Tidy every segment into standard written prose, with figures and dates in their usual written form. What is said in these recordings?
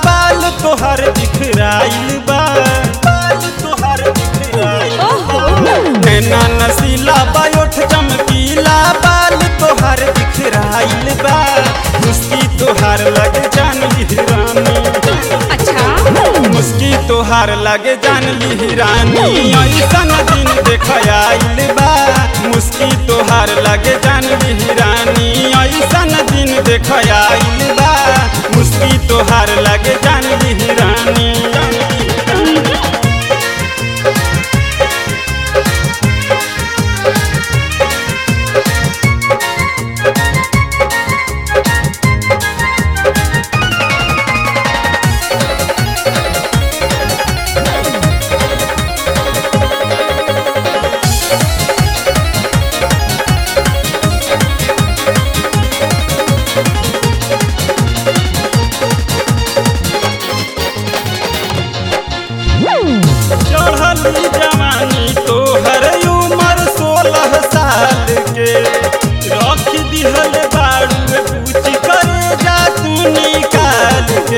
बाल तोहर बिखराइल बा, बाल तोहर बिखराइल बा। नैना नसीला बा ओठ चमकीला, बाल तोहर बिखराइल बा। मुस्की तोहार लगे जान हिरानी, अच्छा मुस्की तोहार लगे जान हिरानी। ऐसन दिन देख आइल बा, मुस्की तोहार लगे जान हिरानी। ऐसन दिन देख आइल बा, मुस्की तोहार लगे जान हिरानी। चढ़ली जवानी तोहर उम्र 16 साल के, रख दिहल बारू पूछ करे जा तू निकाल के।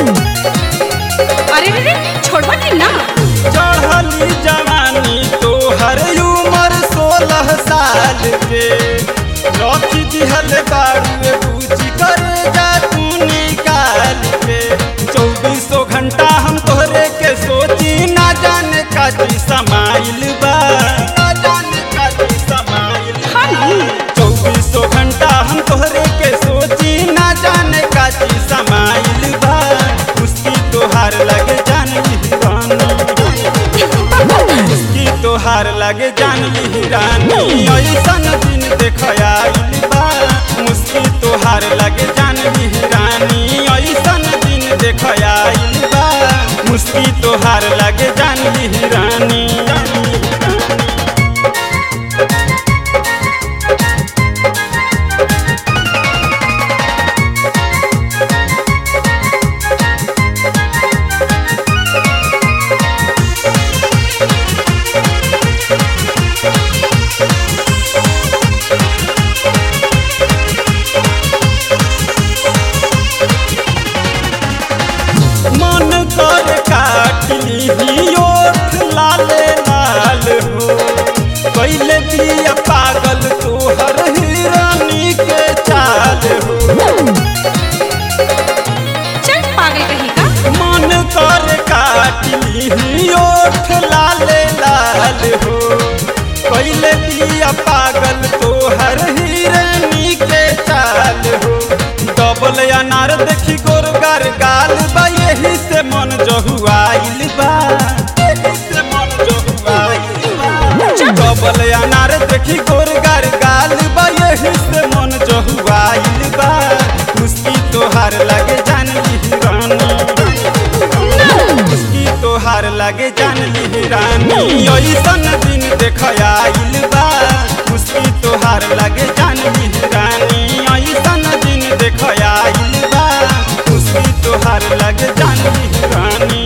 अरे रे छोड़वा नहीं ना। चढ़ली जवानी तोहर उम्र 16 साल के, रख दिहल बारू पूछ करे जा तू निकाल के। 2400 घंटा हम तोहरे के सोची, ना जाने काची समाइल बा, ना जाने काची समाइल बा। 2400 घंटा हम तोहरे के सोची, ना जाने काची समाइल बा। मुस्की तोहार लगे जान हिरानी, मुस्की तोहार लगे जान हिरानी। ऐसन दिन देख आइल बा, मुस्की तोहार लगे जान हिरानी। ऐसन दिन देख आइल बा, मुस्की तोहार लगे जान हिरानी। मन कर काटली ओठ लाले लाल हो, पहले दिया पागल तोहर हिरानी के चाल हो। चल पागल कहीं का। मन कर काटली ओठ लाले लाल हो, पहले दिया पागल तोहर हिरानी के चाल हो। डबल अनार देखी गोरगार गाल बा, यही से मन जहुआइल बा, यही से मन जहुआइल बा। डबल अनार देखी गोरगार गाल बा, यही से मन जहुआइल बा। मुस्की तोहार लगे जान हिरानी, मुस्की तोहार लगे जान हिरानी। ऐसन दिन देख आइल बा, मुस्की तोहार लगे जान हिरानी। ऐसन दिन देख आइल बा, मुस्की तोहार लगे जान हिरानी।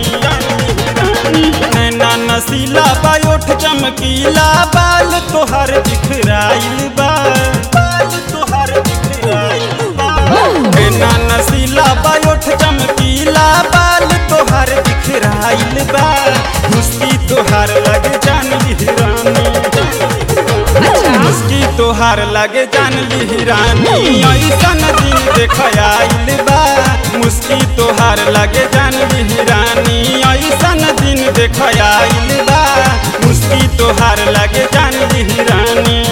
नैना नसीला बा ओठ चमकीला, बाल तोहार बिखराइल बा, बाल तोहार बिखराइल बा। नैना नसीला बा ओठ चमकीला, बाल तोहार बिखराइल बा। मुस्की तोहार लगे जान हिरानी, मुस्की तोहार लगे जान हिरानी। ऐसन दिन देख आइल बा, मुस्की तोहार लगे जान हिरानी। ऐसन दिन देख आइल बा, मुस्की तोहार लगे जान हिरानी।